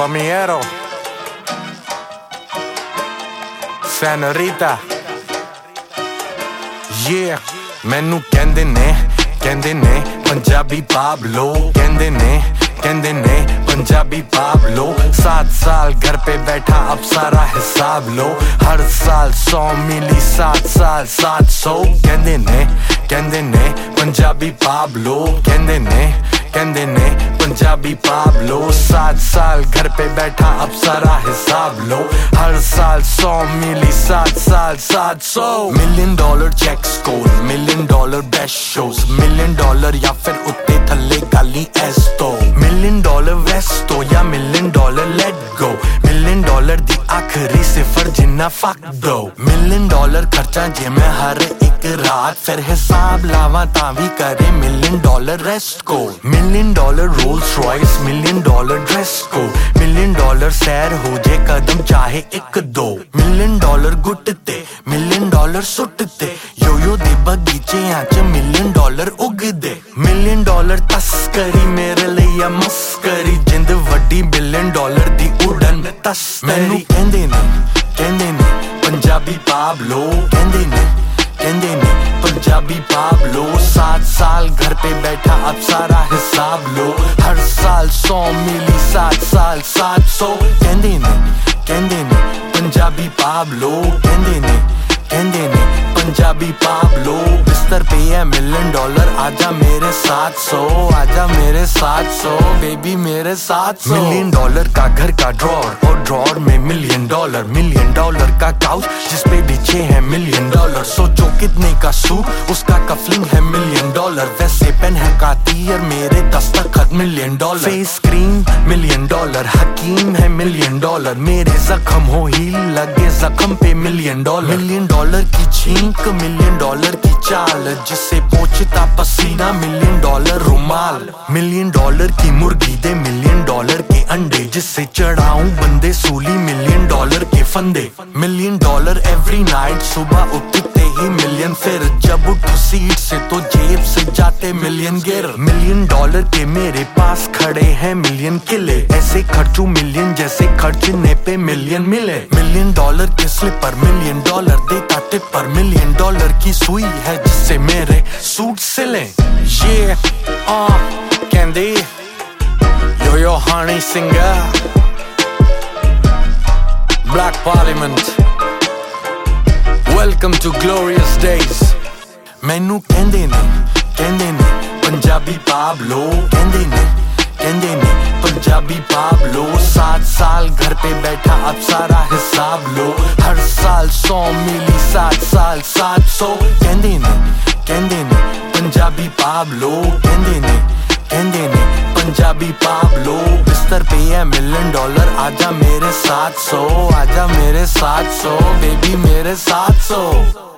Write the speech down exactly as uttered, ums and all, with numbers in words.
Comiero Senorita Yeah ਮੈਨੂੰ ਕਹਿੰਦੇ ਨੇ ਕਹਿੰਦੇ ਨੇ ਪੰਜਾਬੀ ਪਾਬਲੋ ਕਹਿੰਦੇ ਨੇ कहते ने पंजाबी पाबलो सात साल घर पे बैठा अब सारा हिसाब लो हर साल सौ मिली सात साल सात सौ कहते ने कहते ने पंजाबी पाबलो कहते ने कहते ने पंजाबी पाबलो सात साल घर पे बैठा अब सारा हिसाब लो हर साल सौ मिली सात साल सात सौ million dollar check score million dollar best shows million dollar या फिर उत्ते थल्ले गाली एस्तो मिलियन डॉलर वेस्टो या million dollar let go million dollar दी आखिरी सिफर जिन्ना फक दो मिलियन डॉलर खर्चा जे मैं हर एक रात फिर हिसाब लावा ता भी करे मिलियन डॉलर रेस्ट को million dollar Rolls Royce million dollar dress को मिलियन डॉलर सैर हो जे कदम चाहे एक दो मिलियन डॉलर गुटते मिलियन डॉलर सुटते यो यो दे बगीचे च मिलियन डॉलर उगदे मिलियन डॉलर तस्करी मेरे लिए मस्करी जिंद वड्डी बिलियन डॉलर दी उड़न तस्करी कहंदे ने कहंदे ने पंजाबी पाबलो कहंदे ने कहंदे ने पंजाबी पाबलो सात साल घर पे बैठा अब सारा हिसाब लो हर साल सौ मिली सात साल सात सौ कहंदे ने कहंदे ने पंजाबी पाबलो कहंदे ने कहंदे ने पंजाबी पाबलो बिस्तर पे है मिलियन डॉलर आजा मेरे साथ सो आजा मेरे साथ सो बेबी मेरे साथ सो मिलियन डॉलर का घर का ड्रॉर और ड्रॉर में मिलियन डॉलर मिलियन डॉलर का काउच जिसपे बिछे है मिलियन डॉलर सोचो कितने का सूट उसका कफलिंग है मिलियन डॉलर वैसे पेन है कातियर मेरे दस्तखत million dollar face cream million dollar हकीम है मिलियन डॉलर मेरे जख्म हो हील लगे जख्म पे मिलियन डॉलर मिलियन डॉलर की छींक मिलियन डॉलर की चाल जिससे पोंछता पसीना मिलियन डॉलर रुमाल मिलियन डॉलर की मुर्गी दे मिलियन डॉलर के अंडे जिससे चढ़ाऊं बंदे सूली मिलियन डॉलर के फंदे मिलियन डॉलर एवरी नाइट सुबह उठते ही मिलियन फिर जब उठो सीट से तो जेब से जाते मिलियन गिर मिलियन डॉलर के मेरे पास खड़े हैं मिलियन किले ऐसे खर्चू मिलियन जैसे खर्चने पे मिलियन मिले मिलियन डॉलर के स्लिपर मिलियन डॉलर देता टिप पर मिलियन डॉलर की सुई है जिससे मेरे सूट सिले ये आ candy yo yo Honey Singh black parliament welcome to glorious days मैनू कहंदे ने कहंदे ने पंजाबी पाबलो कहंदे ने कहंदे ने पंजाबी पाबलो सात साल घर पे बैठा अब सारा हिसाब लो हर साल सौ मिली सात साल सात सौ कहंदे ने कहंदे ने पंजाबी पाबलो कहंदे ने कहंदे ने पंजाबी पाबलो बिस्तर पे है मिलियन डॉलर आजा मेरे साथ सो आजा मेरे साथ सो बेबी मेरे साथ सो